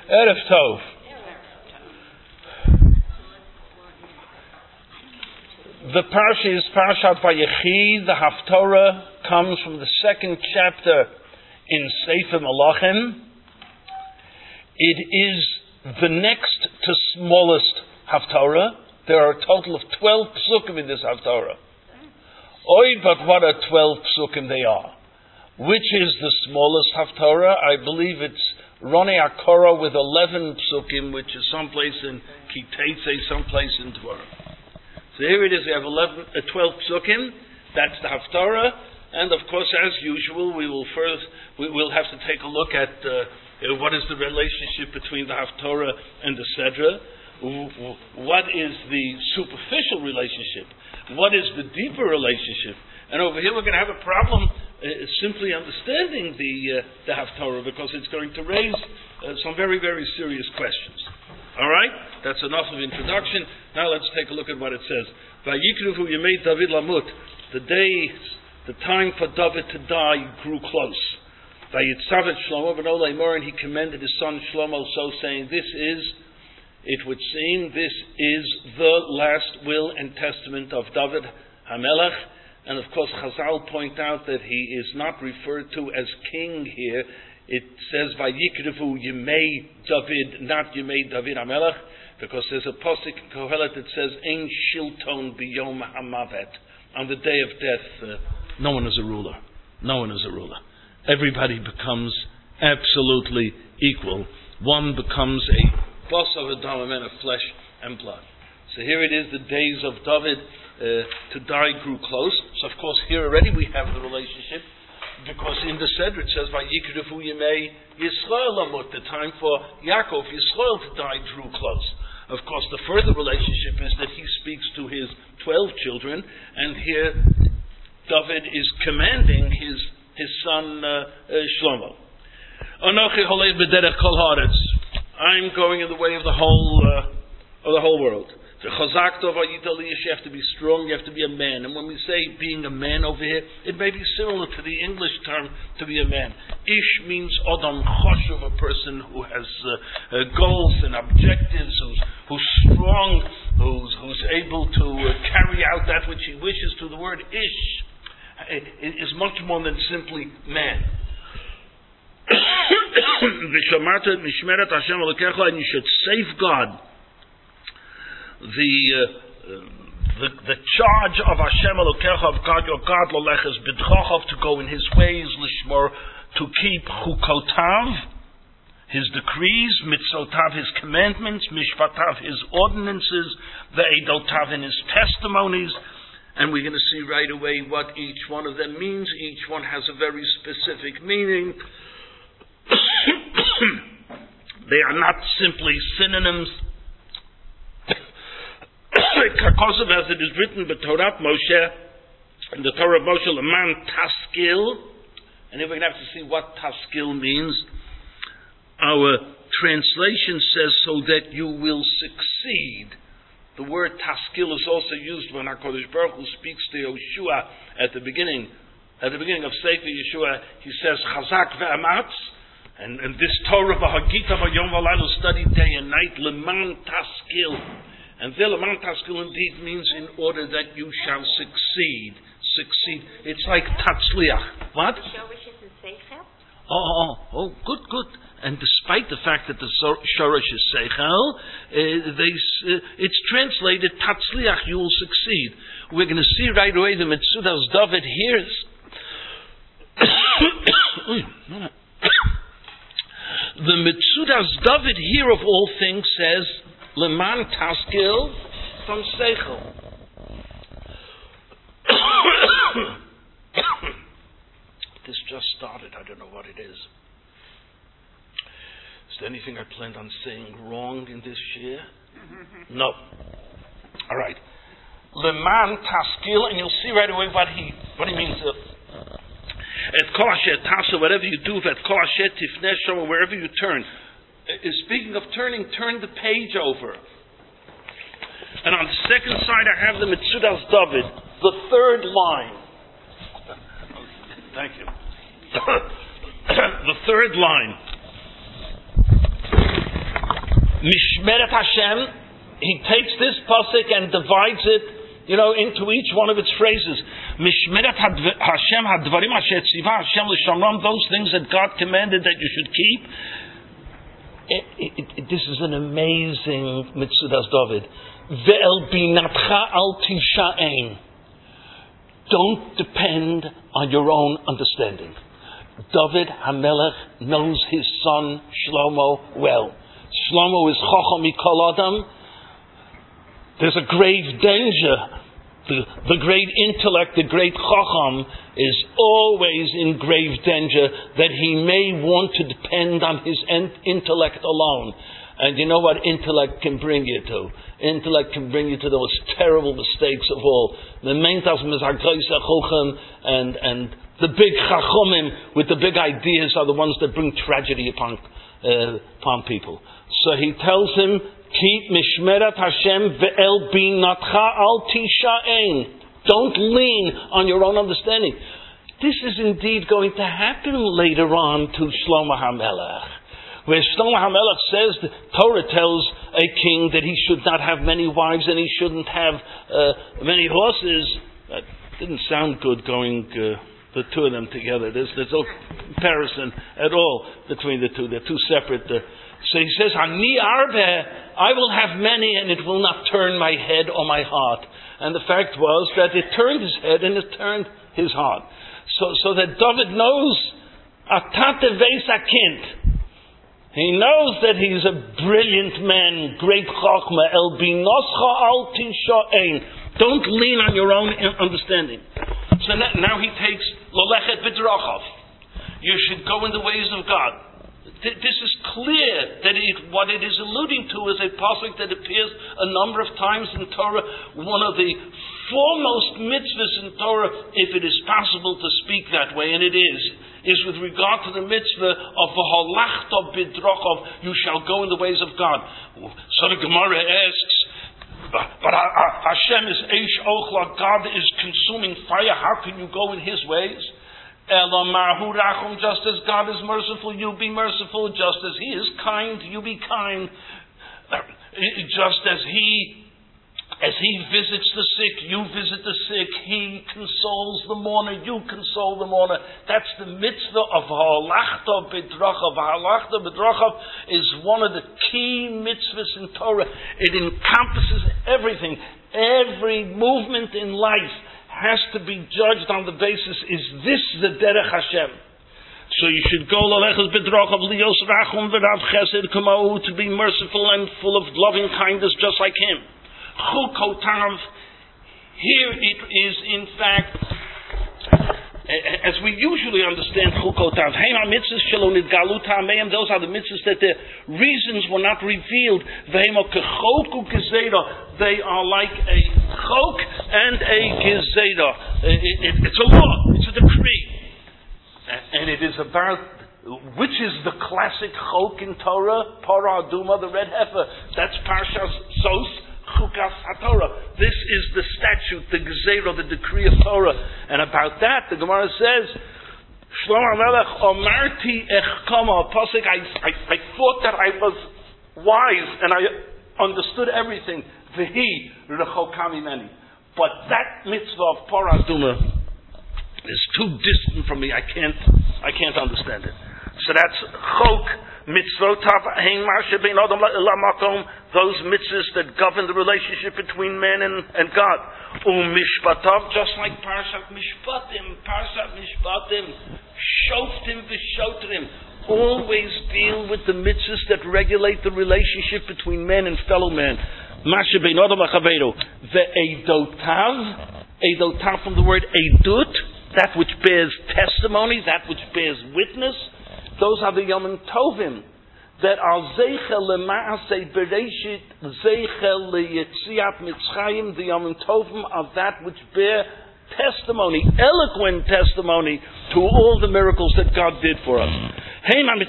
Erev Tov. The parsha is Parashat Vayechi. The Haftorah comes from the second chapter in Sefer Malachim. It is the next to smallest Haftorah. There are a total of 12 psukim in this Haftorah. Oi, but what are 12 psukim they are? Which is the smallest Haftorah? I believe it's Roni Akora with 11 psukim, which is someplace in Kitetse, someplace in Dvorah. So here it is, we have 12 psukim, that's the Haftarah, and of course, as usual, we will have to take a look at what is the relationship between the Haftarah and the Sedra, what is the superficial relationship, what is the deeper relationship, and over here we're going to have a problem simply understanding the Haftarah, because it's going to raise some very, very serious questions. Alright? That's enough of introduction. Now let's take a look at what it says. Vayikruvu Yemei David Lamut. The time for David to die grew close. Vayitzavet Shlomo ben Olei Mor, and he commended his son Shlomo, so saying, it would seem, this is the last will and testament of David HaMelech. And of course, Chazal point out that he is not referred to as king here. It says, Vayikrevu Yemei David, not Yemei David HaMelech, because there's a pasuk in Kohelet that says, Ein Shilton Biyom HaMavet. On the day of death, no one is a ruler. No one is a ruler. Everybody becomes absolutely equal. One becomes a boss of a dam, a man of flesh and blood. So here it is, the days of David to die grew close. So of course here already we have the relationship, because in the Sedra it says, Vayikrevu Yemei Yisrael Lamut, the time for Yaakov, Yisrael, to die drew close. Of course, the further relationship is that he speaks to his 12 children, and here David is commanding his son Shlomo. Anochi Holei B'derech Kol Haaretz. I'm going in the way of the whole world. The Chazak Tov Ayitali, you have to be strong, you have to be a man. And when we say being a man over here, it may be similar to the English term to be a man. Ish means Adam Choshev, a person who has goals and objectives, who's strong, who's able to carry out that which he wishes. To the word Ish is much more than simply man. And you should safeguard the charge of Hashem Elokecha, of God your God, Lolechas B'dchochav, to go in His ways, Lishmor, to keep Chukotav, His decrees, Mitzotav, His commandments, Mishpatav, His ordinances, Ve'edotav, in His testimonies. And we're going to see right away what each one of them means. Each one has a very specific meaning. They are not simply synonyms. As it is written, B'Torah Moshe, in the Torah of Moshe, Leman Taskil, and here we're going to have to see what Taskil means. Our translation says, so that you will succeed. The word Taskil is also used when HaKadosh Baruch Hu speaks to Yeshua at the beginning of Sefer Yeshua. He says, Chazak ve'amatz, and this Torah v'hagita v'yom v'layla, studied day and night, Leman Taskil. And Leman Taskil indeed means in order that you shall succeed. Succeed. It's like Tatzliach. What? Oh, good. And despite the fact that the Shorish is Seichel, it's translated Tatzliach, you will succeed. We're going to see right away the Metzudas David hears. The Metzudas David here of all things says, Leman Taskil from Seichel. This just started. I don't know what it is. Is there anything I planned on saying wrong in this year? No. All right. Leman Taskil, and you'll see right away what he means. Et kol asher tasa, whatever you do, et kol asher tifneh shama, wherever you turn. Speaking of turning, turn the page over. And on the second side I have the Metzudas David, the third line. Thank you. The third line. Mishmeret Hashem, he takes this pasuk and divides it, into each one of its phrases. Mishmeret Hashem hadvarim asher tzivah Hashem l'shamram, those things that God commanded that you should keep. This is an amazing mitzvah, das David. Ve'el binatcha al tisha'ein. Don't depend on your own understanding. David HaMelech knows his son Shlomo well. Shlomo is chacham mikol adam. There's a grave danger. The great intellect, the great chacham, is always in grave danger that he may want to depend on his intellect alone. And you know what intellect can bring you to? Intellect can bring you to the most terrible mistakes of all. The main tasm is and the big chachomim with the big ideas are the ones that bring tragedy upon people. So he tells him, keep mishmeret Hashem ve'el binatcha al tisha'ein. Don't lean on your own understanding. This is indeed going to happen later on to Shlomo HaMelech. Where Shlomo HaMelech says, the Torah tells a king that he should not have many wives and he shouldn't have many horses. That didn't sound good going the two of them together. There's no comparison at all between the two. They're two separate. So he says, Ani arbe, I will have many and it will not turn my head or my heart. And the fact was that it turned his head and it turned his heart. So that David knows, Atate Veisakint. He knows that he's a brilliant man, great chachma. El binoscha al tisha'ein. Don't lean on your own understanding. So now he takes Lolechet b'drachav. You should go in the ways of God. This is clear that what it is alluding to is a pasuk that appears a number of times in Torah. One of the foremost mitzvahs in Torah, if it is possible to speak that way, and it is with regard to the mitzvah of v'halachta b'drachav, you shall go in the ways of God. So the Gemara asks, but Hashem is eish ochla, God is consuming fire, how can you go in His ways? Just as God is merciful, you be merciful. Just as He is kind, you be kind. Just as He visits the sick, you visit the sick. He consoles the mourner, you console the mourner. That's the mitzvah of halachta b'drachav. Halachta b'drachav is one of the key mitzvahs in Torah. It encompasses everything. Every movement in life has to be judged on the basis, is this the derech Hashem? So you should go lalechas b'drachav lios rachum v'rav chesed k'ma'u, to be merciful and full of loving kindness just like Him. Chukotav, here it is in fact, as we usually understand chukotav, heima mitzvahs shelo nidgalu ta'ameim, those are the mitzvahs that the reasons were not revealed. Ve'ema kechoku gezeda, they are like a chok and a gezeda. It's a law, it's a decree. And it is about, which is the classic chok in Torah? Parah aduma, the red heifer. That's Parshas Sos, Chukas HaTorah. This is the statute, the gezerah, the decree of Torah. And about that, the Gemara says, Shlomo HaMelech, Omarti echkama, Pasuk, I thought that I was wise and I understood everything. V'hi rechokam mimeni. But that mitzvah of Parah aduma is too distant from me. I can't understand it. So that's chok mitzvotav hein marshe bein adam lamakom, those mitzvahs that govern the relationship between man and God. Mishpatav, just like Parashat Mishpatim, shoftim v'shotrim, always deal with the mitzvahs that regulate the relationship between man and fellow man. Marshe bein adam lachaveru. Ve'edotav from the word edut, that which bears testimony, that which bears witness. Those are the Yom Tovim that are Zeichel Lema'aseh Bereshit, Zeichel Leyetziat Mitzrayim. The Yom Tovim are that which bear testimony, eloquent testimony to all the miracles that God did for us. Those are the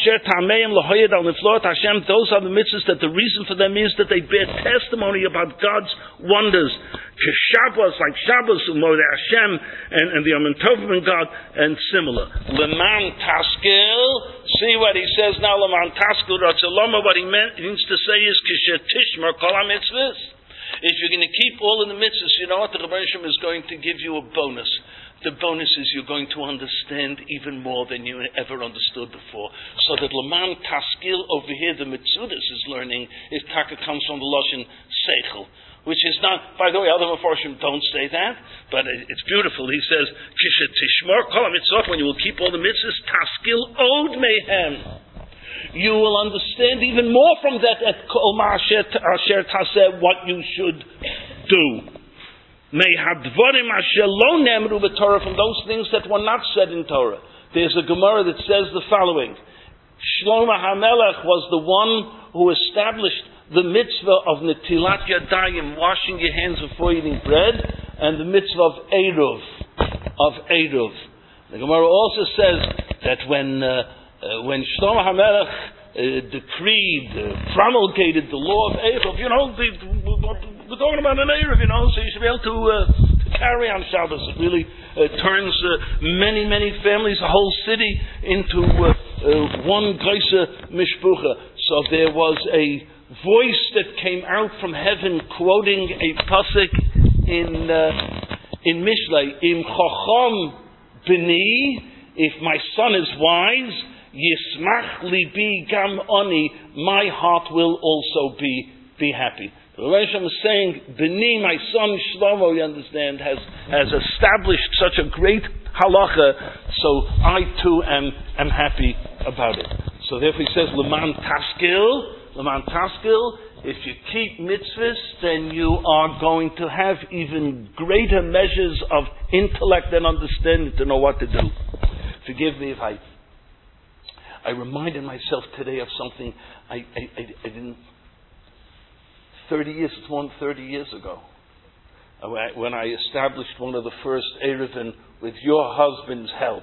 mitzvahs that the reason for them is that they bear testimony about God's wonders. Shabbos, like Shabbos, Umodeh Hashem, and the Yom Tovim and God, and similar. Leman Taskel, See what he says now, Laman Taskul Ratzalama, what he means to say is, Kishet Tishmar Kol HaMitzvahs. If you're going to keep all of the mitzvahs, you know what? The Rebbe Shem is going to give you a bonus. The bonus is you're going to understand even more than you ever understood before. So that Laman Taskil over here, the Mitzudas is learning, if Taka comes from the Lashon Seichel, which is not, by the way, other Mefarshim don't say that, but it's beautiful. He says, Kishet Tishmar Kol HaMitzvot, when you will keep all the mitzvahs, Taskil Od Mehem. You will understand even more from that at Kol Ma'asher Taseh, what you should do. From those things that were not said in Torah. There's a Gemara that says the following. Shlomo HaMelech was the one who established the mitzvah of Netilat Yadayim, washing your hands before eating bread, and the mitzvah of Eruv. The Gemara also says that when Shlomo HaMelech promulgated the law of Eruv, we're talking about an Erev, so you should be able to carry on Shabbos. It really turns many, many families, a whole city, into one Geisa Mishpucha. So there was a voice that came out from heaven quoting a pasuk in Mishlei, Im Chacham B'ni, if my son is wise, Yismach Libi Gam Oni, my heart will also be happy. The Rebbe is saying, B'ni, my son Shlomo, you understand, has established such a great halacha, so I too am happy about it. So therefore he says, Leman Taskil, if you keep mitzvahs, then you are going to have even greater measures of intellect and understanding to know what to do. Forgive me if I reminded myself today of something I didn't. 30 years, it's more than 30 years ago, when I established one of the first Erevin with your husband's help,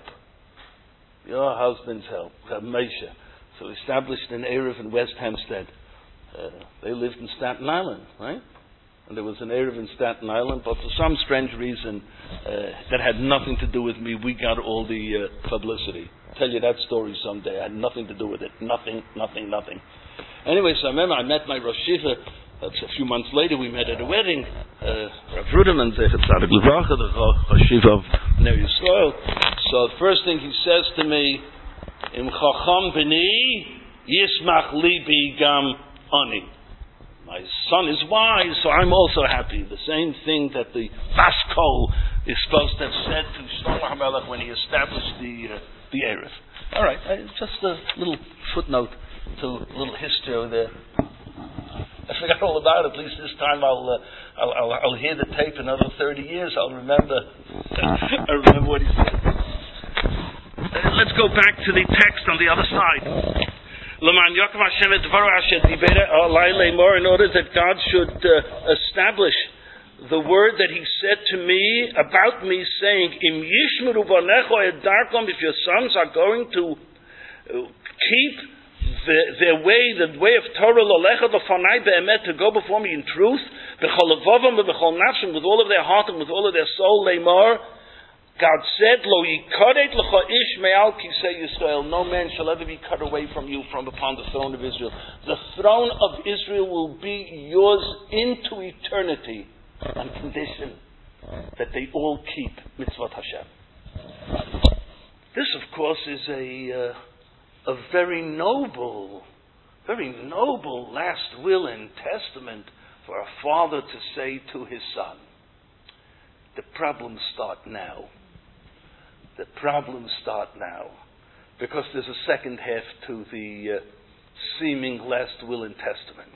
Meisha. So we established an Erev in West Hempstead. They lived in Staten Island, right? And there was an Erev in Staten Island, but for some strange reason that had nothing to do with me, we got all the publicity. I'll tell you that story someday. I had nothing to do with it. Nothing. Anyway, so I remember I met my Rosh Yeshiva. A few months later, we met at a wedding. Rav Ruderman, Zechat Tzadik Livracha, the Rosh Yeshiva of Ner Yisrael. So the first thing he says to me, Im Chacham B'ni, Yismach Libi Gam Ani. My son is wise, so I'm also happy. The same thing that the Vaskol is supposed to have said to Shlomo HaMelech when he established the Erev. All right, just a little footnote to a little history over there. I forgot all about it. At least this time I'll hear the tape. Another 30 years, I'll remember. I remember what he said. Let's go back to the text on the other side. In order that God should establish the word that He said to me about me, saying, "Im yishmeru banecho et darkom," if your sons are going to keep their way, the way of Torah, l'olecha l'fanai be'emet, to go before me in truth, b'chol levavam v'b'chol nafshim, with all of their heart and with all of their soul, leimor, God said, lo yikaret l'cha ish me'al kisei Yisrael, no man shall ever be cut away from you from upon the throne of Israel. The throne of Israel will be yours into eternity, on condition that they all keep mitzvot Hashem. This, of course, is a very noble last will and testament for a father to say to his son. The problems start now. Because there's a second half to the seeming last will and testament.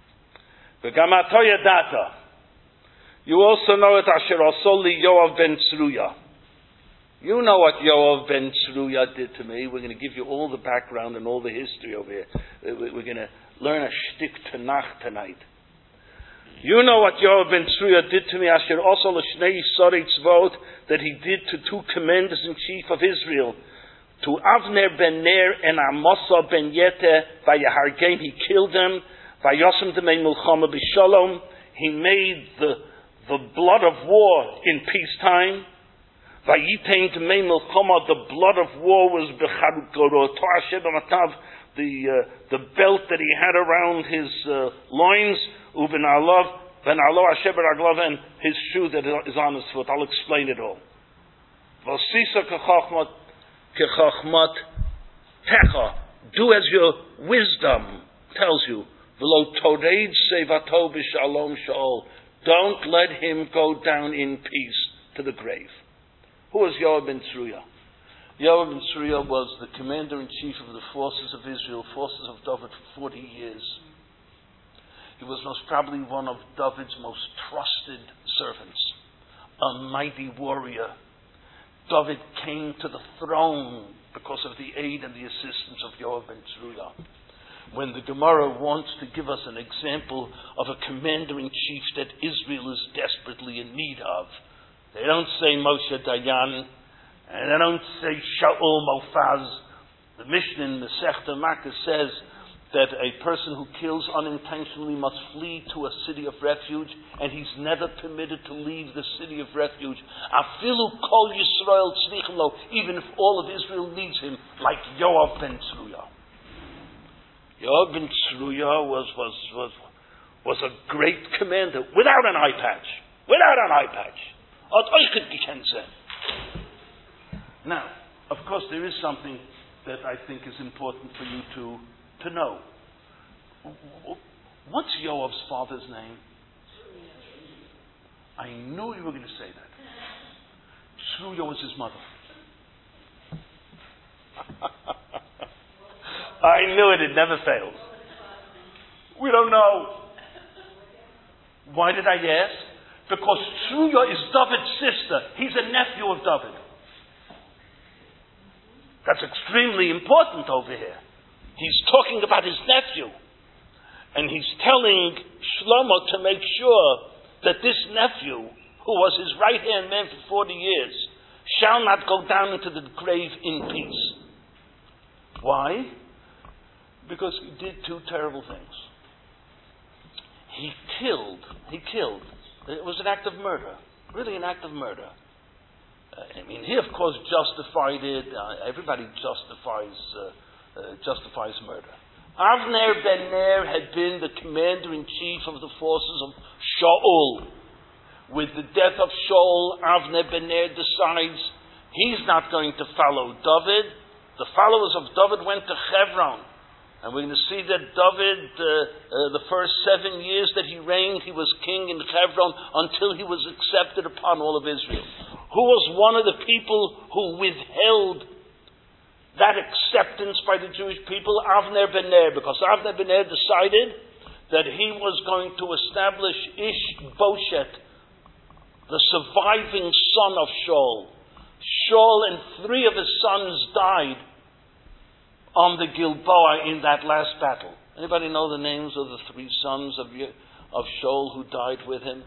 You also know it, Asher Asoli Yoav ben Tzruya. You know what Yoav ben Tzruya did to me. We're going to give you all the background and all the history over here. We're going to learn a shtick Tanakh tonight. You know what Yoav ben Tzruya did to me, Asher also l'shnei Yisarei Tzvot, that he did to two commanders-in-chief of Israel, to Avner ben Ner and Amasa ben Yeter, Vayahargeim, he killed them, Vayosem demei Mulchama b'Shalom, he made the blood of war in peacetime, Vayitain Tmei Milchama, the blood of war was B'Charukoro, To'asher B'Matav, the belt that he had around his loins, U'V'Na'alav, V'Na'alo Asher B'Raglav, and his shoe that is on his foot. I'll explain it all. V'Sisa Kechachmat Techa, do as your wisdom tells you. V'lo Toreid Sevato B'Shalom Sha'ol, don't let him go down in peace to the grave. Who was Yoav ben Tzruya? Yoav ben Tzruya was the commander-in-chief of the forces of Israel, forces of David, for 40 years. He was most probably one of David's most trusted servants, a mighty warrior. David came to the throne because of the aid and the assistance of Yoav ben Tzruya. When the Gemara wants to give us an example of a commander-in-chief that Israel is desperately in need of, they don't say Moshe Dayan, and they don't say Shaul Mofaz. The Mishnah in Masechta Makkah says that a person who kills unintentionally must flee to a city of refuge, and he's never permitted to leave the city of refuge. Afilu kol Yisrael tzrichim lo, even if all of Israel needs him, like Yoav ben Tzruya. Yoav ben Tzruya was a great commander without an eye patch. Without an eye patch. Now, of course, there is something that I think is important for you to know. What's Yoav's father's name? I knew you were going to say that. Tzruya was his mother. I knew it never fails. We don't know. Why did I ask? Because Tzruya is David's sister. He's a nephew of David. That's extremely important over here. He's talking about his nephew. And he's telling Shlomo to make sure that this nephew, who was his right-hand man for 40 years, shall not go down into the grave in peace. Why? Because he did two terrible things. He killed. It was an act of murder. Really an act of murder. He of course justified it. Everybody justifies murder. Avner ben Ner had been the commander-in-chief of the forces of Shaul. With the death of Shaul, Avner ben Ner decides he's not going to follow David. The followers of David went to Hebron. And we're going to see that David, the first 7 years that he reigned, he was king in Hebron until he was accepted upon all of Israel. Who was one of the people who withheld that acceptance by the Jewish people? Avner ben Ner, because Avner ben Ner decided that he was going to establish Ish-Boshet, the surviving son of Shaul. Shaul and 3 of his sons died on the Gilboa in that last battle. Anybody know the names of the 3 sons of Shaul who died with him?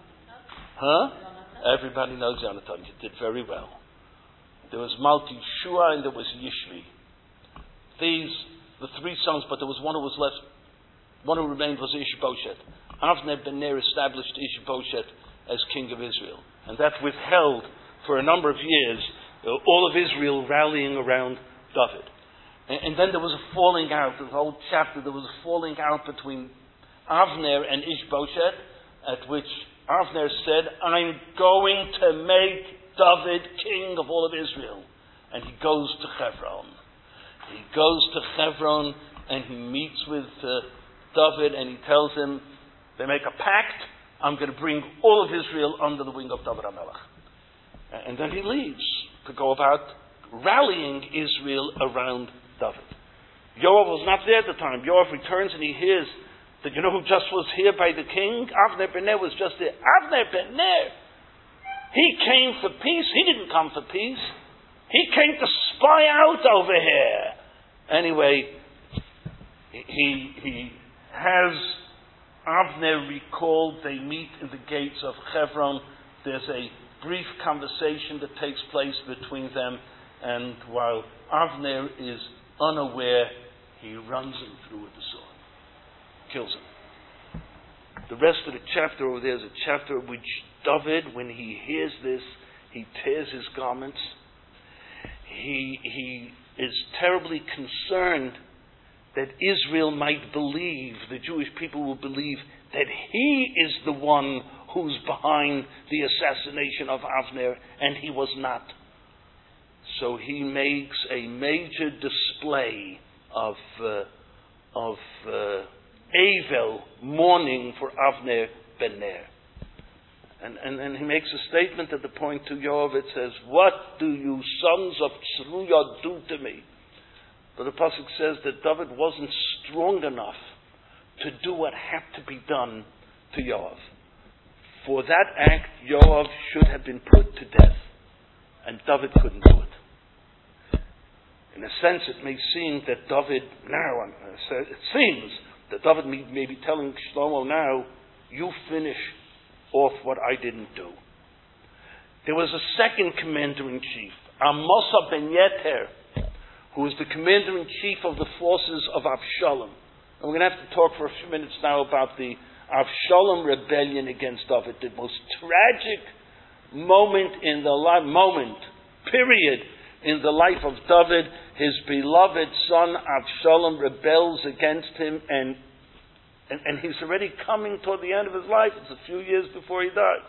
Everybody knows Jonathan. You did very well. There was Malki Shua and there was Yishvi. These, the 3 sons, but there was one who was left. One who remained was Ish-Boshet. Avner ben Ner established Ish-Boshet as king of Israel. And that withheld for a number of years all of Israel rallying around David. And then there was a falling out. The whole chapter, there was a falling out between Avner and Ish-Boshet, at which Avner said, I'm going to make David king of all of Israel. And he goes to Hebron. He goes to Hebron and he meets with David and he tells him, they make a pact, I'm going to bring all of Israel under the wing of David HaMelech. And then he leaves to go about rallying Israel around David. Yoav was not there at the time. Yoav returns and he hears that, you know who just was here by the king? Avner ben Ner was just there. Avner ben Ner! He came for peace. He didn't come for peace. He came to spy out over here. Anyway, he has Avner recalled. They meet in the gates of Hebron. There's a brief conversation that takes place between them, and while Avner is unaware, he runs him through with the sword. Kills him. The rest of the chapter over there is a chapter in which David, when he hears this, He tears his garments. He is terribly concerned that Israel might believe, the Jewish people will believe, that he is the one who's behind the assassination of Avner, and he was not. So he makes a major display of Avel, mourning for Avner ben Ner. And he makes a statement at the point to Yoav. It says, "What do you sons of Tzruya do to me?" But the pasuk says that David wasn't strong enough to do what had to be done to Yoav. For that act, Yoav should have been put to death, and David couldn't do it. In a sense, it may seem that David now, it seems that David may be telling Shlomo now, "You finish off what I didn't do." There was a second commander-in-chief, Amasa ben Yeter, who was the commander-in-chief of the forces of Avshalom. And we're going to have to talk for a few minutes now about the Avshalom rebellion against David, the most tragic moment in the period in the life of David. His beloved son Avshalom rebels against him, and he's already coming toward the end of his life. It's a few years before he dies.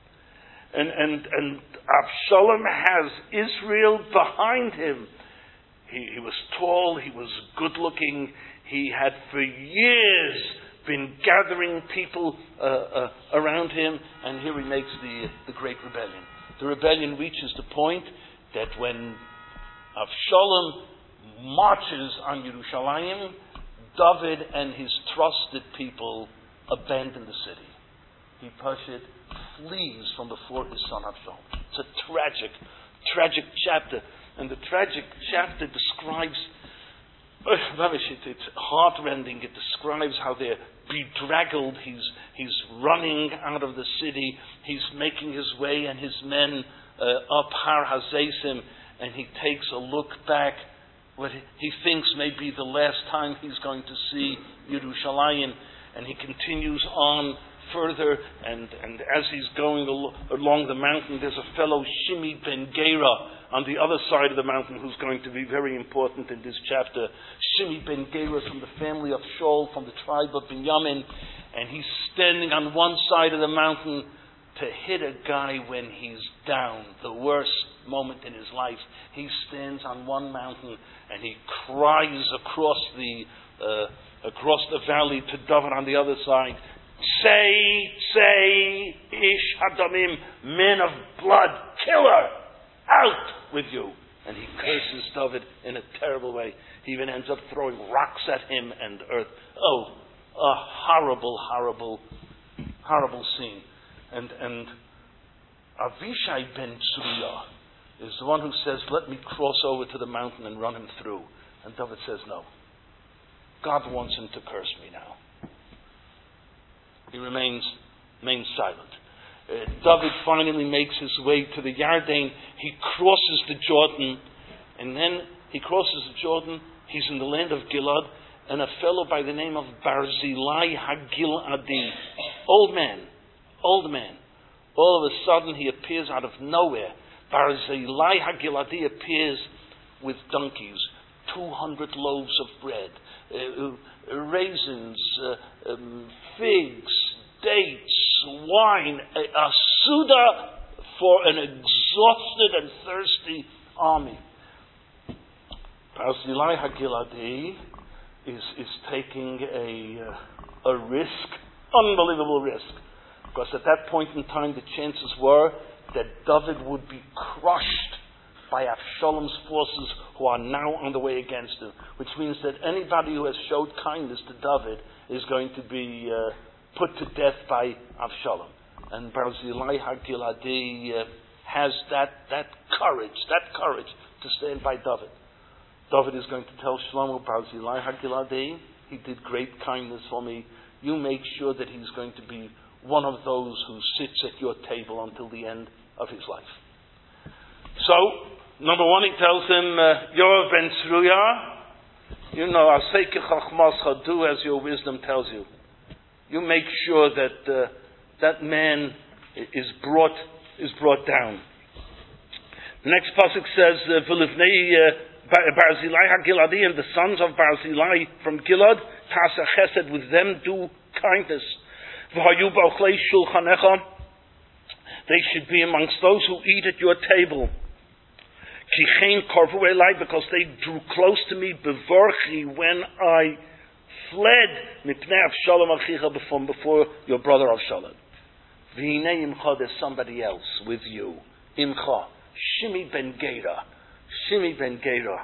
And Avshalom has Israel behind him. He was tall, he was good looking, he had for years been gathering people around him, and here he makes the great rebellion. The rebellion reaches the point that when Avshalom marches on Yerushalayim, David and his trusted people abandon the city. He flees from before his son Avshalom. It's a tragic chapter. And the tragic chapter describes, it's heart-rending. It describes how they're bedraggled. He's running out of the city. He's making his way, and his men up Har Hazesim, and he takes a look back. What he thinks may be the last time he's going to see Yerushalayim, and he continues on further, and as he's going along the mountain, there's a fellow Shimi ben Gera on the other side of the mountain who's going to be very important in this chapter. Shimi ben Gera from the family of Shaul, from the tribe of Binyamin, and he's standing on one side of the mountain to hit a guy when he's down, the worst moment in his life. He stands on one mountain and he cries across the valley to David on the other side, Say, Ish Hadamim, men of blood, killer, out with you. And he curses David in a terrible way. He even ends up throwing rocks at him and earth. Oh, a horrible scene. And Avishai ben Tzruya is the one who says, "Let me cross over to the mountain and run him through." And David says, "No. God wants him to curse me now." He remains silent. David finally makes his way to the Yarden. He crosses the Jordan, and then he crosses the Jordan. He's in the land of Gilad, and a fellow by the name of Barzillai Hagiladi, old man. All of a sudden, he appears out of nowhere. Barzillai Hagiladi appears with donkeys, 200 loaves of bread, raisins, figs, dates, wine, a suda for an exhausted and thirsty army. Barzillai Hagiladi is taking a risk, unbelievable risk. Because at that point in time, the chances were that David would be crushed by Avshalom's forces who are now on the way against him. Which means that anybody who has showed kindness to David is going to be put to death by Avshalom. And Barzillai Hagiladi has that courage to stand by David. David is going to tell Shlomo, Barzillai Hagiladi, he did great kindness for me. You make sure that he's going to be one of those who sits at your table until the end of his life. So, number one, he tells him, Yoav ben Tzruya, you know, Aseke Chachmascha, do as your wisdom tells you. You make sure that that man is brought down. The next pasuk says, "V'livnei Barzilai HaGiladi," and the sons of Barzilai from Gilad, "Tasa Chesed," with them do kindness. V'hayu b'ochlei shulchanecha, they should be amongst those who eat at your table. Ki chen korvu elai, because they drew close to me, bevorchi, when I fled mipnei Avshalom achicha, before your brother Avshalom. V'hinei imcha, there's somebody else with you. Imcha, Shimi ben Gera. Shimi ben Gera.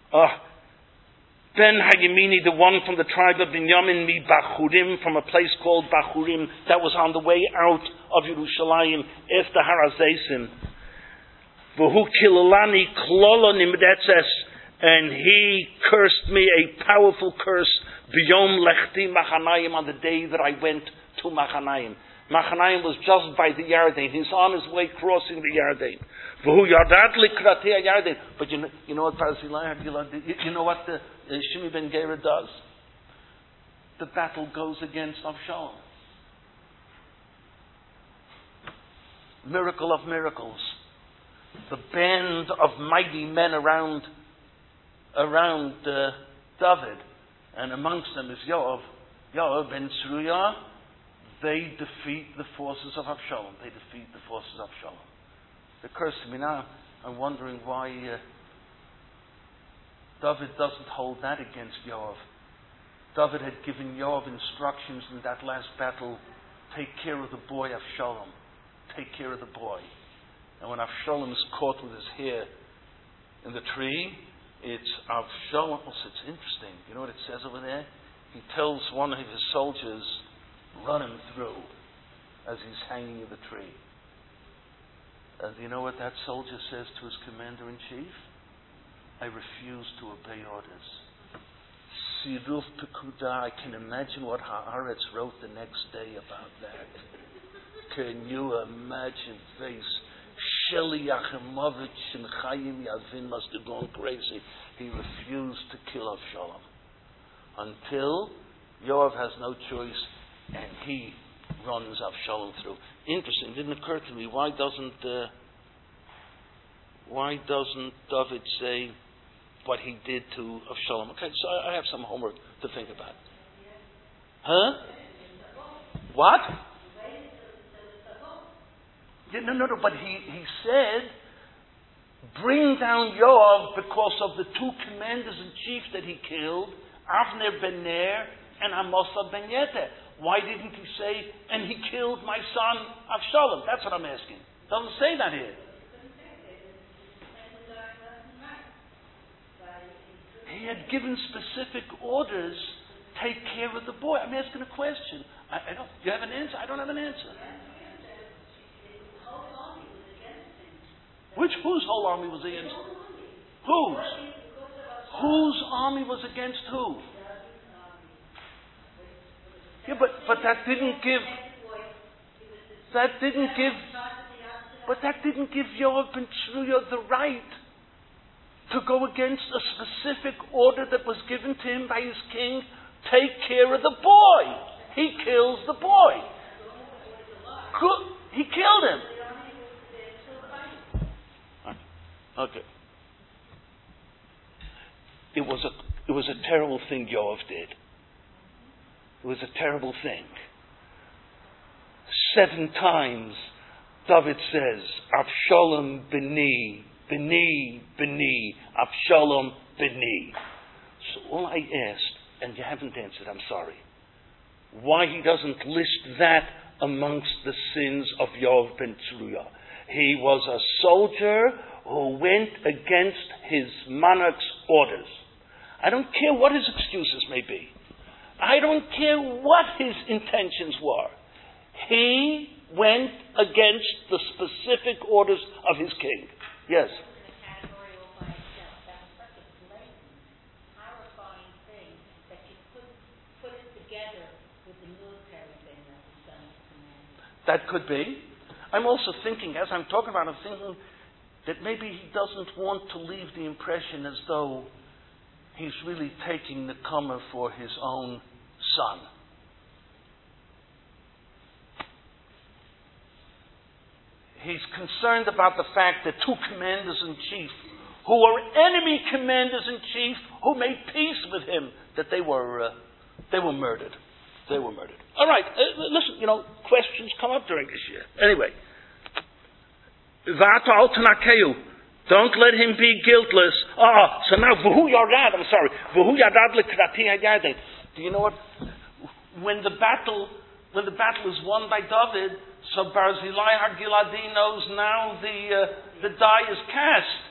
Ben Hayimini, the one from the tribe of Binyamin, mi Bachurim, from a place called Bachurim, that was on the way out of Yerushalayim, after Harazesim. V'hu kilolani klolo nimdetzes, and he cursed me a powerful curse, b'yom lechti Machanayim, on the day that I went to Machanayim. Machanayim was just by the Yarden. He's on his way crossing the Yarden. V'hu yadat likratei Yarden. But you know what Barzilai HaGilad did? You know what the Shimi ben Gera does? The battle goes against Avshalom. Miracle of miracles. The band of mighty men around David, and amongst them is Yoav ben Tzruya. They defeat the forces of Avshalom. It occurs to me now, I'm wondering why David doesn't hold that against Yoav. David had given Yoav instructions in that last battle: take care of the boy Avshalom. Take care of the boy. And when Avshalom is caught with his hair in the tree, it's Avshalom. Also, it's interesting. You know what it says over there? He tells one of his soldiers, run him through, as he's hanging in the tree. And you know what that soldier says to his commander-in-chief? I refuse to obey orders. Siruf Pekuda, I can imagine what Haaretz wrote the next day about that. Can you imagine face? Sheli Yachimovich and Chaim Yavin must have gone crazy. He refused to kill Avshalom until Yoav has no choice and he runs Avshalom through. Interesting, it didn't occur to me, why doesn't David say what he did to Avshalom? Okay, so I have some homework to think about. Huh? What? Yeah, no, but he said, bring down Yoav because of the two commanders-in-chief that he killed, Avner ben Ner and Amasa ben Yeter. Why didn't he say, and he killed my son Avshalom? That's what I'm asking. Doesn't say that here. He had given specific orders, take care of the boy. I'm asking a question. I don't. You have an answer? I don't have an answer. Whose whole army was against? Whose? Whose army was against who? Yeah, but that didn't give Yoav ben Tzruya the right to go against a specific order that was given to him by his king. Take care of the boy. He kills the boy. He killed him. Okay. It was a terrible thing Yoav did. It was a terrible thing. 7 times David says, Avshalom b'ni, b'ni, b'ni, Avshalom b'ni. So all I asked, and you haven't answered, I'm sorry, why he doesn't list that amongst the sins of Yoav ben Tzruya. He was a soldier who went against his monarch's orders. I don't care what his excuses may be. I don't care what his intentions were. He went against the specific orders of his king. Yes? That could be. I'm also thinking, as I'm talking about, I'm thinking that maybe he doesn't want to leave the impression as though he's really taking the comer for his own son. He's concerned about the fact that two commanders-in-chief, who were enemy commanders-in-chief, who made peace with him, that they were murdered. They were murdered. All right, listen, questions come up during this year. Anyway. Don't let him be guiltless. So now, V'hu Yarad, I'm sorry. V'hu Yarad L'Krati HaYarden. Do you know what? When the battle is won by David, so Barzillai HaGiladi knows now the die is cast.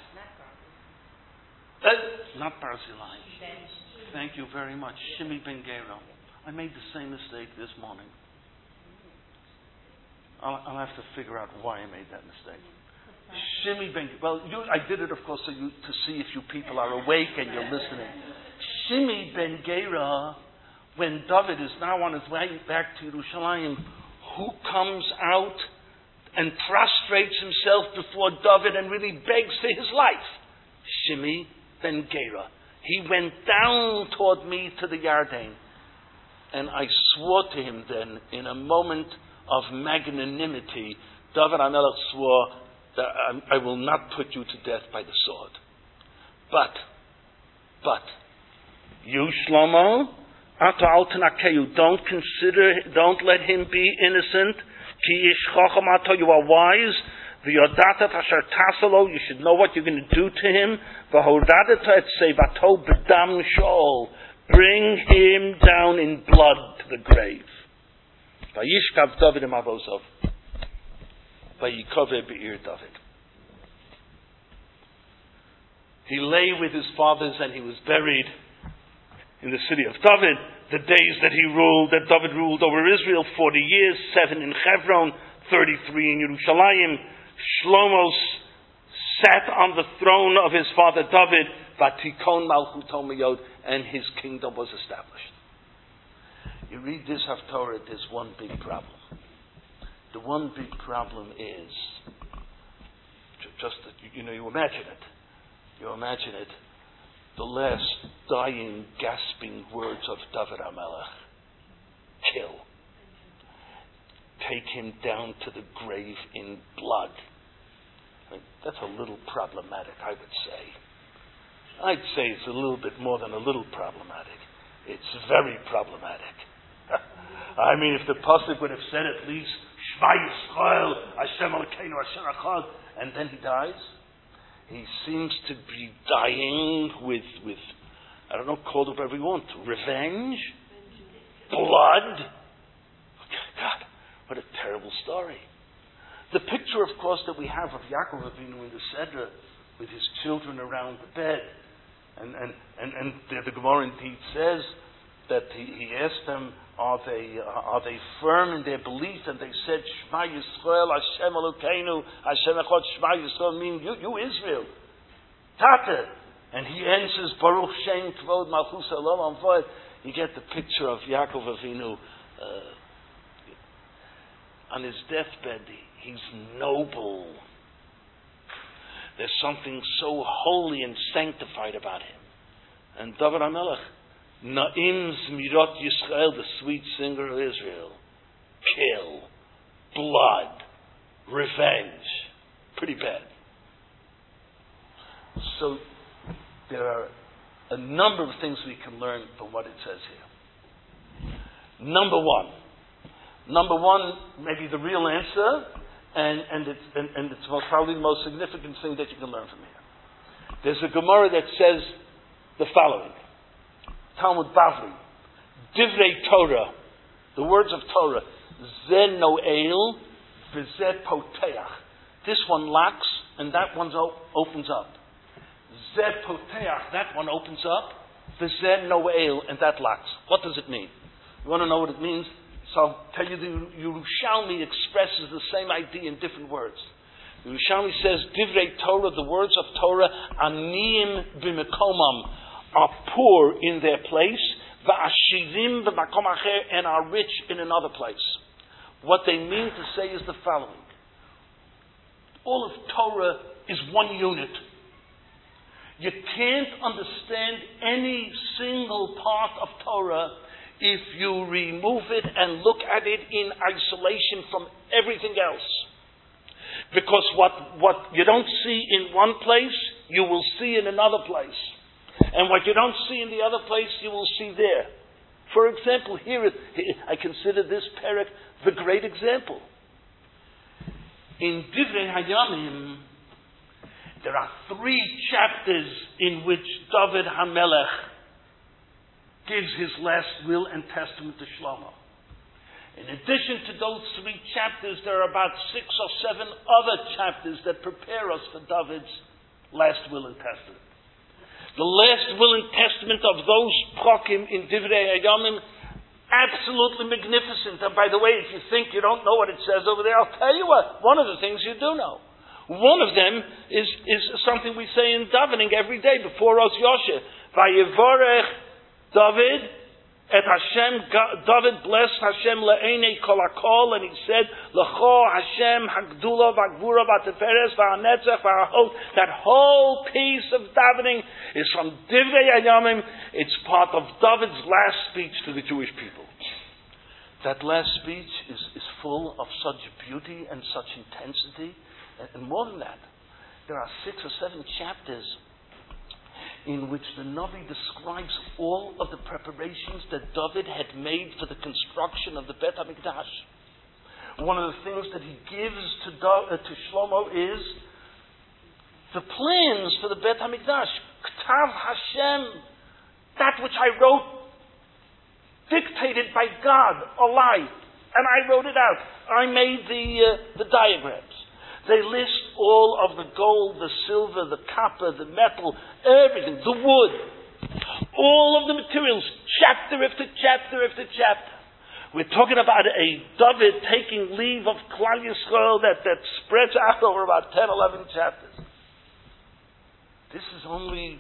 Not Barzillai. Thank you very much. Shimi ben Gera. I made the same mistake this morning. I'll have to figure out why I made that mistake. Shimi ben... I did it, of course, to see if you people are awake and you're listening. Shimi ben Gera, when David is now on his way back to Yerushalayim, who comes out and prostrates himself before David and really begs for his life? Shimi ben Gera. He went down toward me to the Yarden, and I swore to him then, in a moment of magnanimity, David HaMelech swore that I will not put you to death by the sword. But, you Shlomo, don't let him be innocent. Ki ish chacham ato, you are wise. V'yodatat asher tasalo, you should know what you're going to do to him. V'hodadat et sevato b'dam Shaul, bring him down in blood to the grave. Vayishkav David im avosov, vayikove be'ir David. He lay with his fathers and he was buried in the city of David. The days that David ruled over Israel, 40 years, 7 in Hebron, 33 in Yerushalayim. Shlomo sat on the throne of his father David, Vatikon Malchuto Miyod, and his kingdom was established. You read this Haftorah, there's one big problem. The one big problem is, just that, you imagine it. You imagine it. The last dying, gasping words of David HaMelech. Kill. Take him down to the grave in blood. That's a little problematic, I would say. I'd say it's a little bit more than a little problematic. It's very problematic. I mean, if the pasuk would have said at least, Shema Yisrael, Hashem Elokeinu, Hashem Echad, and then he dies, he seems to be dying with I don't know, call it whatever you want, revenge, blood. God, what a terrible story. The picture, of course, that we have of Yaakov Avinu in the Seder with his children around the bed, and the Gemara indeed says that he asked them, are they firm in their belief? And they said, Shema Yisrael, Hashem Elokeinu, Hashem Echad. Shema Yisrael means you Israel, Tate. And he answers, Baruch Shem Kvod Malchus Olam Vod. You get the picture of Yaakov Avinu on his deathbed. He's noble. There's something so holy and sanctified about him. And David HaMelech, Na'im Zmirot Yisrael, the sweet singer of Israel. Kill. Blood. Revenge. Pretty bad. So, there are a number of things we can learn from what it says here. Number one, maybe the real answer, and it's probably the most significant thing that you can learn from here. There's a Gemara that says the following. Talmud Bavli. Divrei Torah. The words of Torah. Ze no'el v'ze poteach. This one locks and that one opens up. Ze poteach. That one opens up. V'ze no'el, and that locks. What does it mean? You want to know what it means? So I'll tell you, the Yerushalmi expresses the same idea in different words. The Yerushalmi says, Divrei Torah, the words of Torah, Aniyim b'mekomam, are poor in their place, va'ashirim b'makom acher, and are rich in another place. What they mean to say is the following. All of Torah is one unit. You can't understand any single part of Torah if you remove it and look at it in isolation from everything else. Because what you don't see in one place, you will see in another place. And what you don't see in the other place, you will see there. For example, here I consider this perek the great example. In Divrei Hayamim, there are 3 chapters in which David HaMelech gives his last will and testament to Shlomo. In addition to those 3 chapters, there are about 6 or 7 other chapters that prepare us for David's last will and testament. The last will and testament of those prokim in Divrei Hayamim, absolutely magnificent. And by the way, if you think you don't know what it says over there, I'll tell you what. One of the things you do know. One of them is something we say in davening every day before Rosh Yoshe. Vayevorech David et Hashem. David blessed Hashem le'enei kol hakol, and he said, L'cho Hashem hagdula v'agvura v'teferes v'hanetzach v'hahot. That whole piece of davening is from Divrei Hayamim. It's part of David's last speech to the Jewish people. That last speech is full of such beauty and such intensity. And more than that, there are 6 or 7 chapters in which the Navi describes all of the preparations that David had made for the construction of the Bet HaMikdash. One of the things that he gives to Shlomo is the plans for the Bet HaMikdash. K'tav Hashem, that which I wrote, dictated by God, alai, and I wrote it out. I made the diagrams. They list all of the gold, the silver, the copper, the metal, everything, the wood, all of the materials, chapter after chapter after chapter. We're talking about a David taking leave of Klal Yisrael that spreads out over about 10, 11 chapters. This is only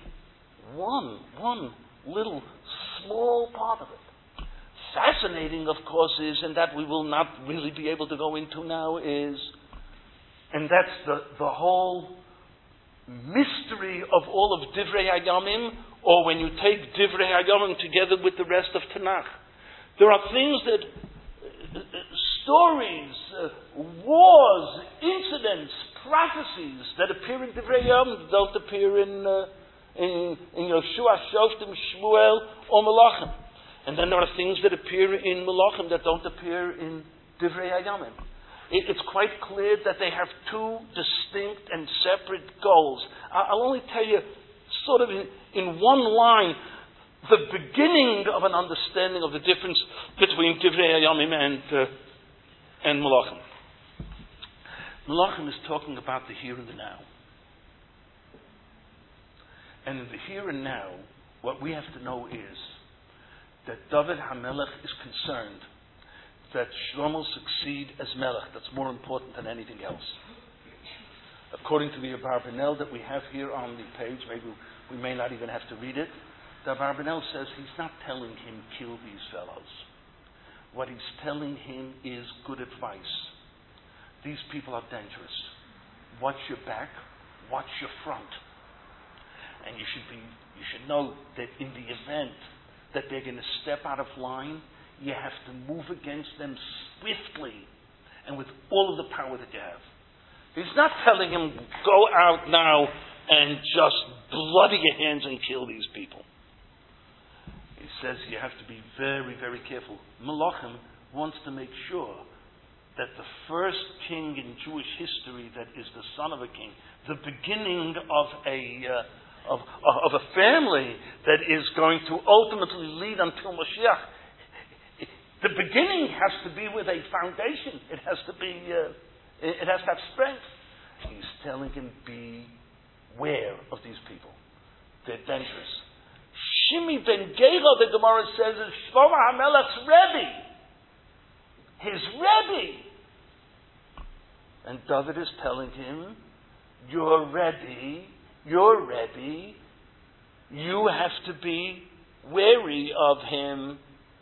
one little small part of it. Fascinating, of course, is, and that we will not really be able to go into now, is, and that's the whole mystery of all of Divrei Hayamim, or when you take Divrei Hayamim together with the rest of Tanakh. There are things that, stories, wars, incidents, prophecies that appear in Divrei Hayamim don't appear in Yoshua, Shoftim, Shmuel, or Malachim. And then there are things that appear in Malachim that don't appear in Divrei Hayamim. It's quite clear that they have 2 distinct and separate goals. I'll only tell you, sort of in one line, the beginning of an understanding of the difference between Divrei Hayamim and Malachim. Malachim is talking about the here and the now. And in the here and now, what we have to know is that David HaMelech is concerned that Shlomo succeed as Melech. That's more important than anything else. According to the Abarbanel that we have here on the page, maybe we may not even have to read it, the Abarbanel says he's not telling him kill these fellows. What he's telling him is good advice. These people are dangerous. Watch your back, watch your front. And you should know that in the event that they're going to step out of line, you have to move against them swiftly and with all of the power that you have. He's not telling him, go out now and just bloody your hands and kill these people. He says you have to be very, very careful. Malachim wants to make sure that the first king in Jewish history that is the son of a king, the beginning of a family that is going to ultimately lead until Mashiach, the beginning has to be with a foundation. It has to have strength. He's telling him, beware of these people. They're dangerous. Shimi ben Gera, the Gemara says, is Shlomo HaMelech's Rebbe. His Rebbe. And David is telling him, your Rebbe, you have to be wary of him.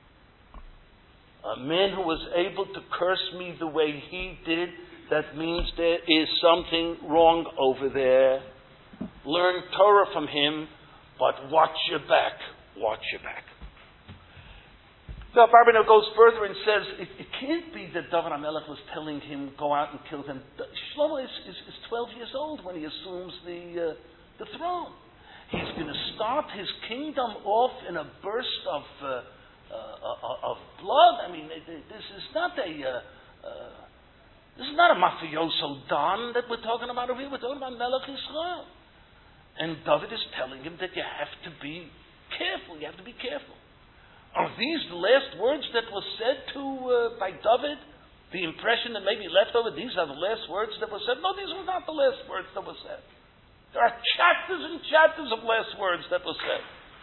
A man who was able to curse me the way he did, that means there is something wrong over there. Learn Torah from him, but watch your back. Watch your back. Now, Barbanel goes further and says, it can't be that David HaMelech was telling him, go out and kill him. Shlomo is 12 years old when he assumes the throne. He's going to start his kingdom off in a burst of blood. I mean, this is not a mafioso don that we're talking about over here. We're talking about Melech Yisrael. And David is telling him that you have to be careful. You have to be careful. Are these the last words that were said by David? The impression that maybe left over, these are the last words that were said? No, these were not the last words that were said. There are chapters and chapters of last words that were said.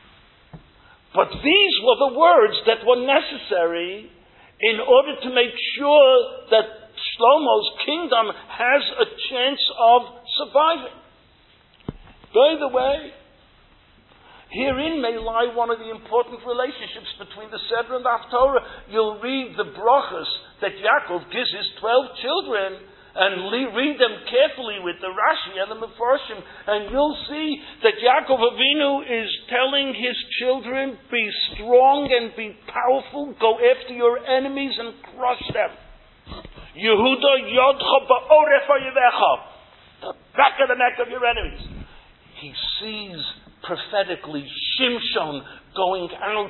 But these were the words that were necessary in order to make sure that Shlomo's kingdom has a chance of surviving. By the way, herein may lie one of the important relationships between the Seder and the Haftorah. You'll read the brachas that Yaakov gives his 12 children, and read them carefully with the Rashi and the Mefarshim, and you'll see that Yaakov Avinu is telling his children, be strong and be powerful, go after your enemies and crush them. Yehuda yodcha ba'oref oyevecha, the back of the neck of your enemies. He sees prophetically Shimshon going out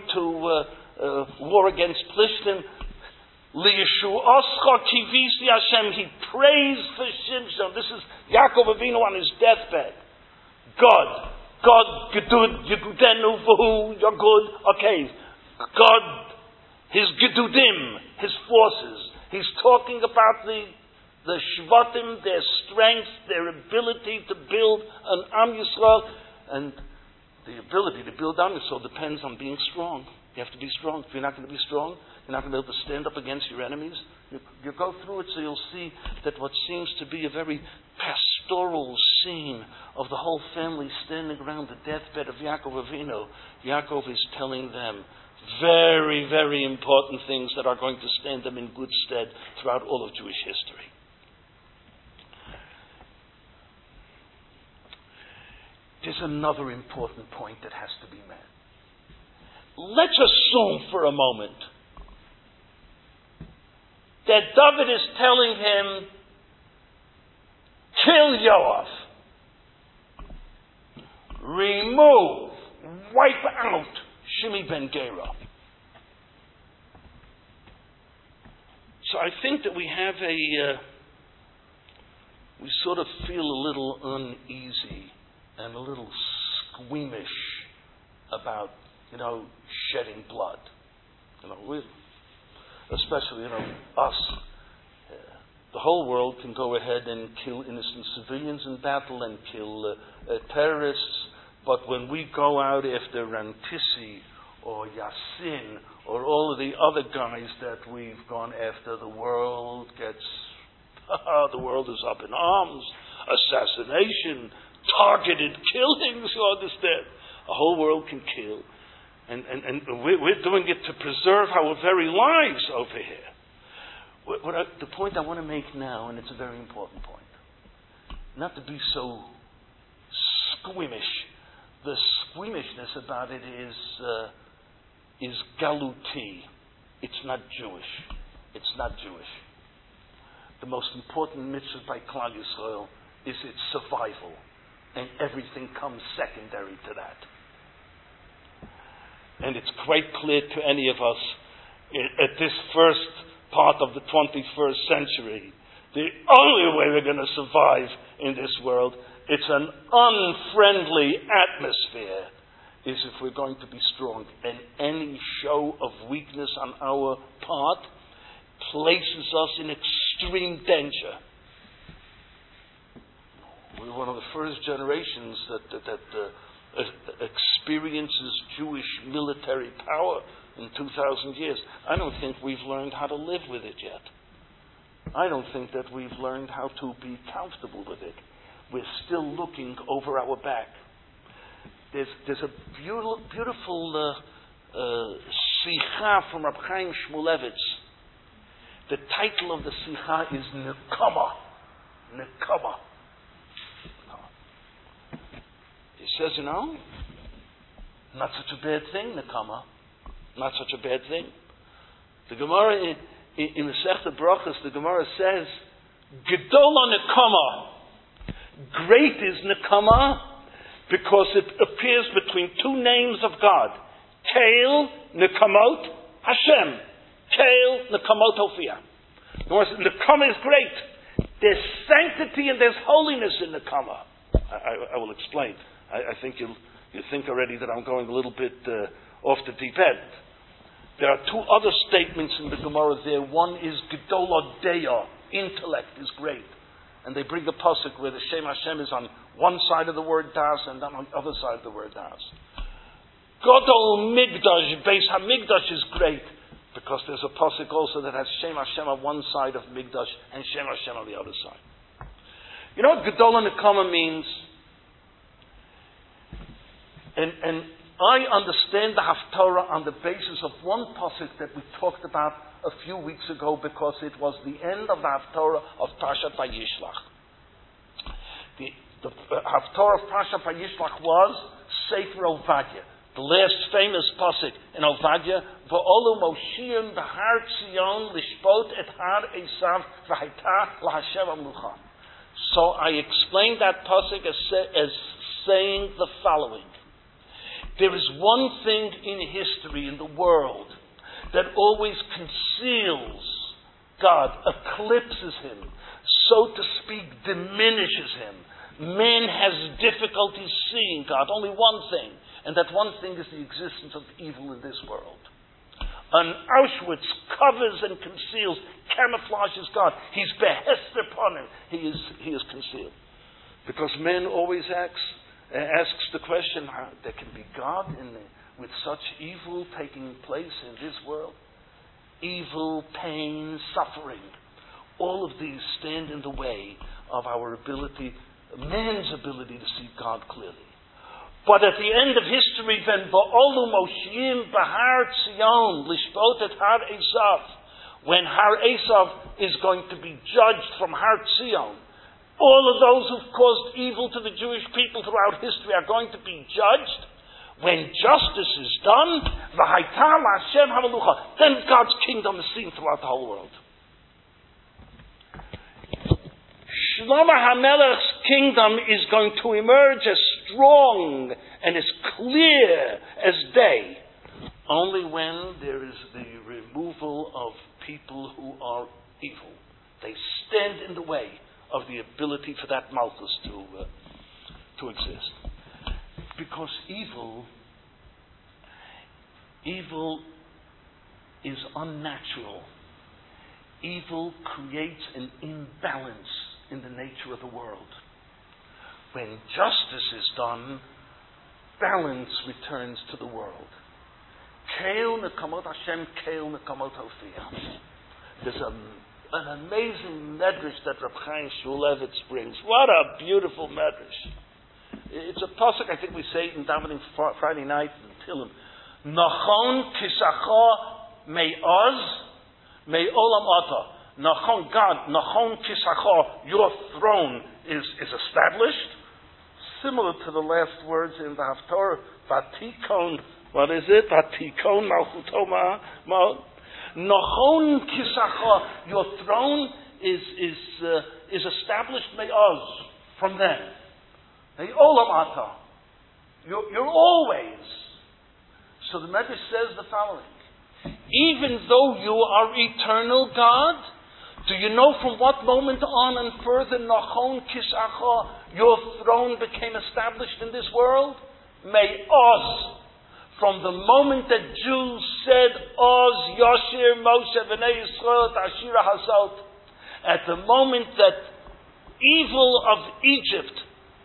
to war against Plishtim. Liyeshu'oscha kivisi Hashem. He prays for Shimshon. This is Yaakov Avinu on his deathbed. God, gedud yegudenu v'hu, you're good. Okay, God, his gedudim, his forces. He's talking about the Shvatim, their strength, their ability to build an Am Yisrael, and the ability to build Am Yisrael depends on being strong. You have to be strong. If you're not going to be strong, you're not going to be able to stand up against your enemies. You go through it, so you'll see that what seems to be a very pastoral scene of the whole family standing around the deathbed of Yaakov Avinu. Yaakov is telling them very, very important things that are going to stand them in good stead throughout all of Jewish history. There's another important point that has to be made. Let's assume for a moment that David is telling him, kill Yoav. Remove, wipe out Shimi ben Gera. So I think that we have we sort of feel a little uneasy and a little squeamish about, shedding blood. Especially, us. The whole world can go ahead and kill innocent civilians in battle and kill terrorists, but when we go out after Rantisi or Yassin or all of the other guys that we've gone after, the world is up in arms. Assassination, targeted killings, you understand? The whole world can kill. And we're doing it to preserve our very lives over here. The point I want to make now, and it's a very important point, not to be so squeamish. The squeamishness about it is galuti. It's not Jewish. It's not Jewish. The most important mitzvah by Klal Yisrael is its survival, and everything comes secondary to that. And it's quite clear to any of us at this first part of the 21st century, the only way we're going to survive in this world, it's an unfriendly atmosphere, is if we're going to be strong. And any show of weakness on our part places us in extreme danger. We're one of the first generations that experiences Jewish military power in 2,000 years. I don't think we've learned how to live with it yet. I don't think that we've learned how to be comfortable with it. We're still looking over our back. There's a beautiful Sicha from Rab Chaim Shmulevitz. The title of the Sicha is Nekama. Nekama. He says, not such a bad thing, Nekama. Not such a bad thing. The Gemara in the Sechta Brachas, the Gemara says, Gedola Nekama. Great is Nekama because it appears between two names of God. Kael Nekamot Hashem. Kael Nekamot Hofia. In other words, Nekama is great. There's sanctity and there's holiness in Nekama. I will explain. I think you think already that I'm going a little bit off the deep end. There are two other statements in the Gemara there. One is Gedola Deya, intellect is great. And they bring a pasuk where the Shem Hashem is on one side of the word Das and on the other side of the word Das. Godol Migdash, Beis HaMigdash is great because there's a pasuk also that has Shem Hashem on one side of Migdash and Shem Hashem on the other side. You know what Gedola Nekama means? And I understand the Haftarah on the basis of one pasuk that we talked about a few weeks ago because it was the end of the Haftarah of Parshat Vayishlach. The Haftarah of Parshat Vayishlach was Sefer Ovadia, the last famous pasuk in Ovadia. V'olu Moshiim b'Har Tzion lishpot et Har Esav v'Haita lahashem amlucha. So I explained that pasuk as saying the following. There is one thing in history, in the world, that always conceals God, eclipses Him, so to speak, diminishes Him. Man has difficulty seeing God. Only one thing, and that one thing is the existence of evil in this world. An Auschwitz covers and conceals, camouflages God. He's behester upon him. He is concealed. Because man always asks the question, there can be God with such evil taking place in this world? Evil, pain, suffering. All of these stand in the way of our ability, man's ability to see God clearly. But at the end of history, then, Va'olu Moshiim b'Har Tzion lishpot et Har Esav, when Har Esav is going to be judged from Har Tzion, all of those who've caused evil to the Jewish people throughout history are going to be judged. When justice is done, v'Haita Hashem Hamalucha, then God's kingdom is seen throughout the whole world. Shlomo HaMelech's kingdom is going to emerge as strong and as clear as day, only when there is the removal of people who are evil. They stand in the way of the ability for that Malchus to exist. Because evil is unnatural. Evil creates an imbalance in the nature of the world. When justice is done, balance returns to the world. Keil nekamot Hashem, keil nekamot Hofia. There's an amazing medrash that Reb Chaim Shmulevitz brings. What a beautiful medrash. It's a pasuk, I think we say it in davening Friday night in Tehillim. Nachon kisacha me'oz me'olam ata. Nachon, God, Nachon kisacha, your throne is established. Similar to the last words in the Haftarah, Vatikon, what is it? Vatikon malchutoma. Nachon kisacha, your throne is established me'oz, from then. Me'olam ata. You're always. So the Medrash says the following. Even though you are eternal God, do you know from what moment on and further Nachon Kisacha, your throne became established in this world? May Oz, from the moment that Jews said Oz Yashir Moshe V'nei Yisrael Ashira Hazot, at the moment that evil of Egypt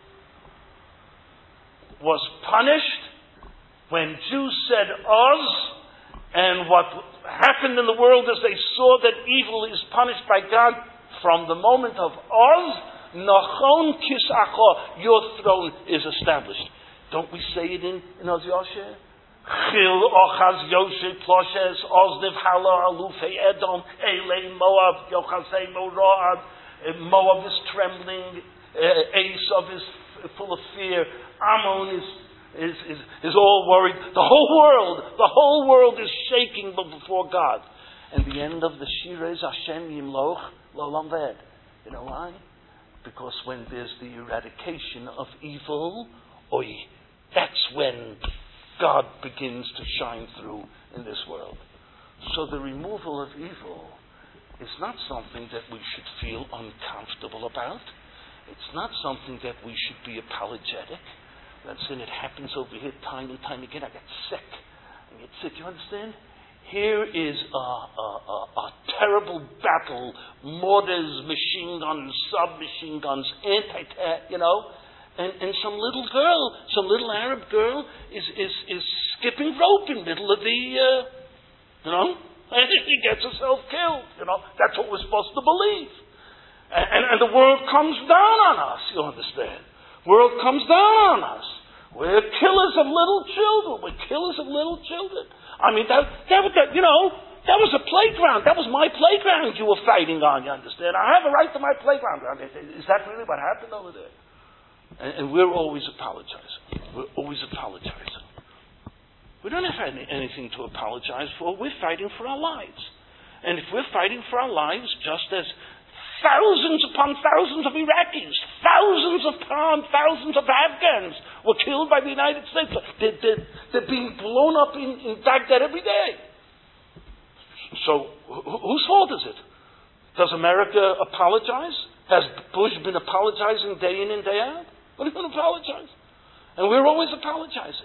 was punished, when Jews said Oz, and what happened in the world as they saw that evil is punished by God, from the moment of Oz, Nachon Kisacha, your throne is established. Don't we say it in Oz Yoshe? Chil Ochaz Yoshe Ploshes Oz Nivhala Alufei Edom Elei Moab Yochazei Moab. Moab is trembling. Esav is full of fear. Ammon is all worried. The whole world is shaking before God. And the end of the Shira is Hashem Yimloch L'Olam Ved. You know why? Because when there's the eradication of evil, that's when God begins to shine through in this world. So the removal of evil is not something that we should feel uncomfortable about. It's not something that we should be apologetic. It happens over here time and time again. I get sick. You understand? Here is a terrible battle. Mortars, machine guns, submachine guns, anti-tank, And some little girl, some little Arab girl is skipping rope in the middle of the, and she gets herself killed. That's what we're supposed to believe. And the world comes down on us, you understand? World comes down on us. We're killers of little children. I mean, that was a playground. That was my playground you were fighting on, you understand? I have a right to my playground. Is that really what happened over there? And we're always apologizing. We don't have anything to apologize for. We're fighting for our lives. And if we're fighting for our lives, just as thousands upon thousands of Iraqis, thousands of Afghans were killed by the United States. They're being blown up in Baghdad every day. So, whose fault is it? Does America apologize? Has Bush been apologizing day in and day out? What are you going to apologize? And we're always apologizing.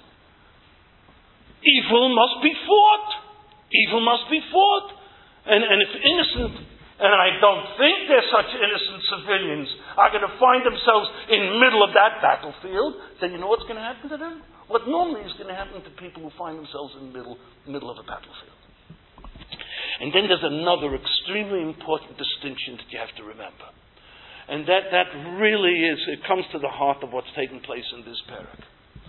Evil must be fought. And if innocent, and I don't think there's such innocent civilians, are going to find themselves in the middle of that battlefield, then you know what's going to happen to them? What normally is going to happen to people who find themselves in the middle of a battlefield. And then there's another extremely important distinction that you have to remember. And that really it comes to the heart of what's taking place in this parak.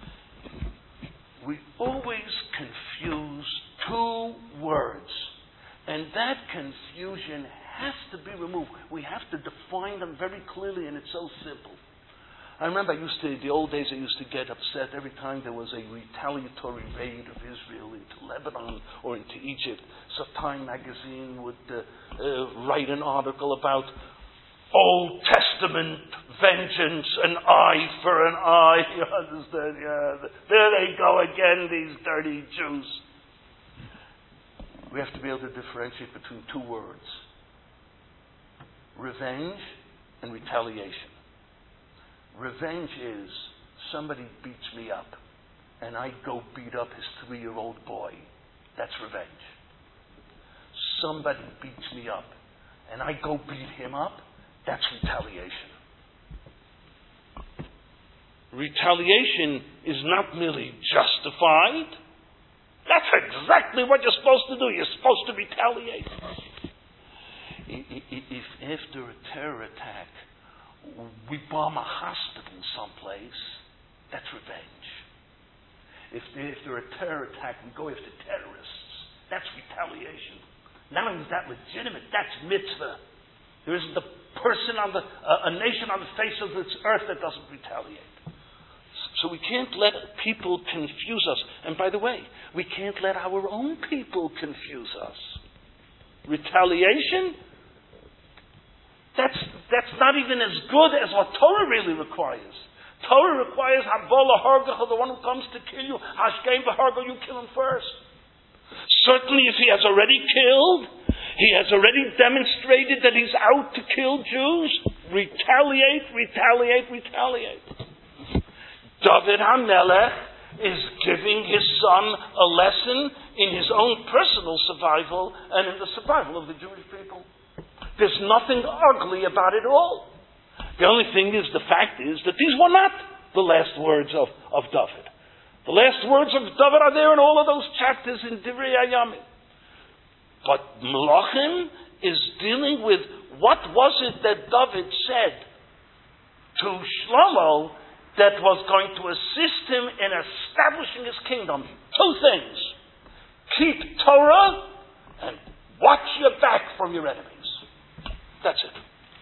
We always confuse two words. And that confusion has to be removed. We have to define them very clearly, and it's so simple. I remember the old days I used to get upset every time there was a retaliatory raid of Israel into Lebanon or into Egypt. So Time magazine would write an article about Old Testament vengeance, an eye for an eye. You understand? Yeah. There they go again, these dirty Jews. We have to be able to differentiate between two words: revenge and retaliation. Revenge is somebody beats me up and I go beat up his 3-year-old boy. That's revenge. Somebody beats me up and I go beat him up. That's retaliation. Retaliation is not merely justified. That's exactly what you're supposed to do. You're supposed to retaliate. If after a terror attack we bomb a hospital someplace, that's revenge. If after a terror attack we go after terrorists, that's retaliation. Not only is that legitimate, that's mitzvah. There isn't a person a nation on the face of this earth that doesn't retaliate. So we can't let people confuse us. And by the way, we can't let our own people confuse us. Retaliation? That's not even as good as what Torah really requires. Torah requires Habola Hargacha, the one who comes to kill you. Hashkem v'Harga, you kill him first. Certainly if he has already killed, he has already demonstrated that he's out to kill Jews. Retaliate. David HaMelech is giving his son a lesson in his own personal survival and in the survival of the Jewish people. There's nothing ugly about it all. The only thing is, the fact is that these were not the last words of David. The last words of David are there in all of those chapters in Divrei Hayamim. But Melachim is dealing with what was it that David said to Shlomo that was going to assist him in establishing his kingdom. Two things. Keep Torah and watch your back from your enemies. That's it.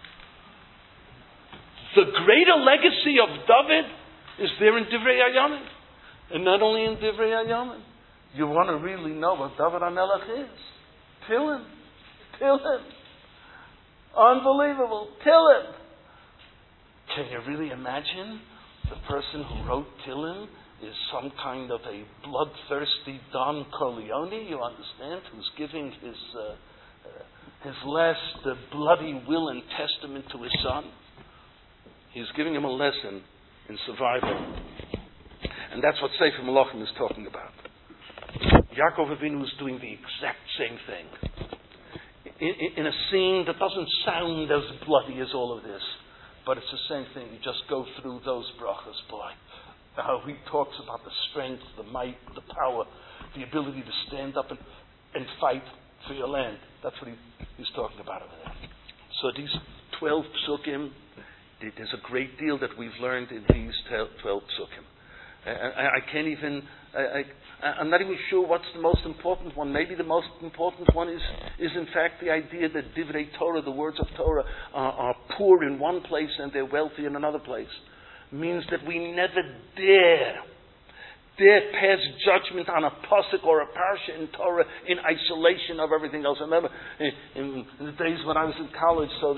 The greater legacy of David is there in Divrei Hayamim. And not only in Divrei Hayamim. You want to really know what David HaMelech is. Tehillim. Tillim. Unbelievable. Tillim. Can you really imagine the person who wrote Tillim is some kind of a bloodthirsty Don Corleone, you understand, who's giving his last bloody will and testament to his son? He's giving him a lesson in survival. And that's what Sefer Malachim is talking about. Yaakov Avinu is doing the exact same thing. In a scene that doesn't sound as bloody as all of this, but it's the same thing. You just go through those brachas, boy. How he talks about the strength, the might, the power, the ability to stand up and fight for your land. That's what he's talking about over there. So these 12 psukim, there's a great deal that we've learned in these 12 psukim. I can't even, I'm not even sure what's the most important one. Maybe the most important one is in fact the idea that Divrei Torah, the words of Torah, are poor in one place and they're wealthy in another place. Means that we never dare pass judgment on a pasuk or a parsha in Torah in isolation of everything else. I remember in the days when I was in college, so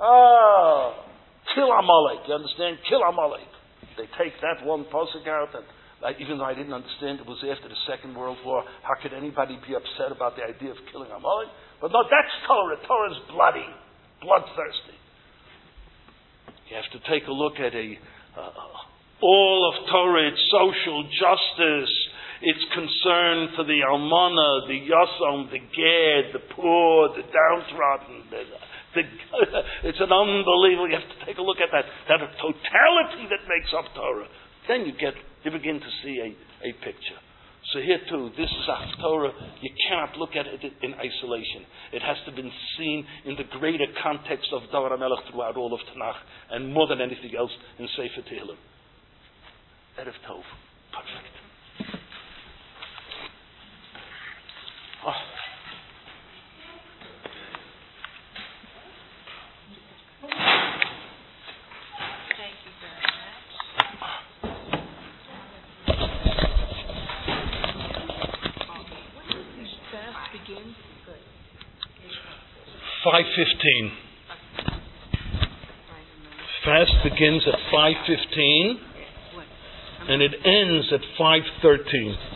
kill Amalek, you understand? Kill Amalek. They take that one pasuk out, and even though I didn't understand it was after the Second World War, how could anybody be upset about the idea of killing Amalek? But no, that's Torah. Torah's bloody, bloodthirsty. You have to take a look at all of Torah, its social justice, its concern for the almana, the yasom, the ged, the poor, the downtrodden. It's an unbelievable. You have to take a look at that totality that makes up Torah. Then you begin to see a picture. So here too, this is a Torah. You cannot look at it in isolation. It has to be seen in the greater context of Davar HaMelech throughout all of Tanakh, and more than anything else in Sefer Tehillim. Erev Tov. Perfect. Oh. Thank you very much. Fast begins. Good. 5:15. Fast begins at 5:15. And it ends at 5:13.